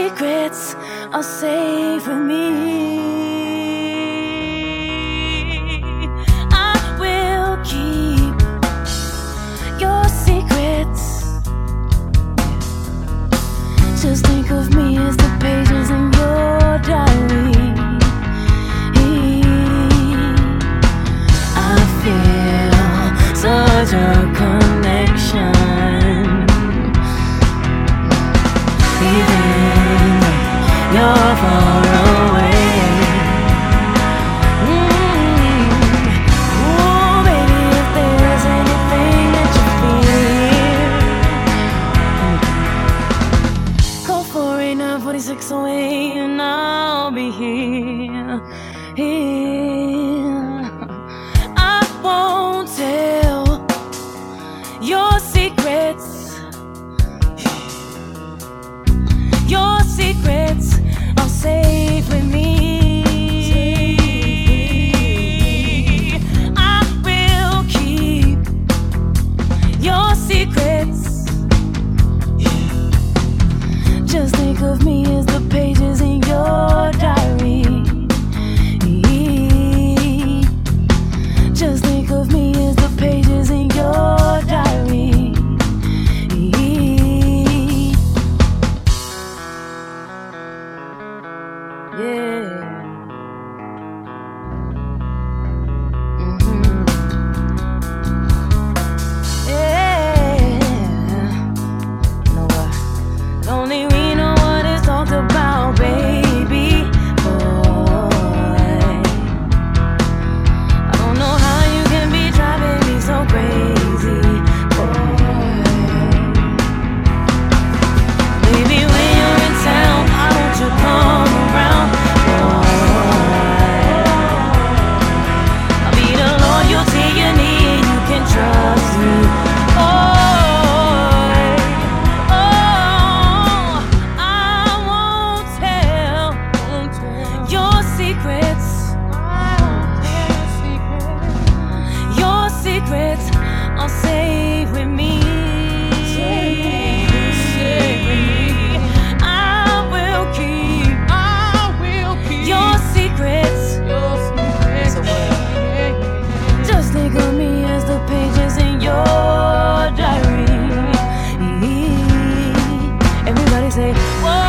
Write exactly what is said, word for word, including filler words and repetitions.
secrets are safe with me. I will keep your secrets. Just think of me as the pages in your diary. I feel such a connection. You're far away. Mm-hmm. Oh, baby, if there's anything that you feel, call four eight nine, four six oh eight and I'll be here. Here. I won't tell your secrets. Your secrets are safe with me. I will keep your secrets. Just think of me as the pages in your diary. Just think of me as the pages in your diary. Yeah. Mm-hmm. Yeah. You know what? Only we know what it's talked about, baby boy. I don't know how you can be driving me so crazy, boy. Baby, when you're in town, why don't you come around? Trust me, oh, oh, I won't tell, won't tell your secrets. Your secrets are safe with me. I will keep, I will keep your secrets. Your secrets. Just think of me as the pages in your diary. Everybody say, whoa.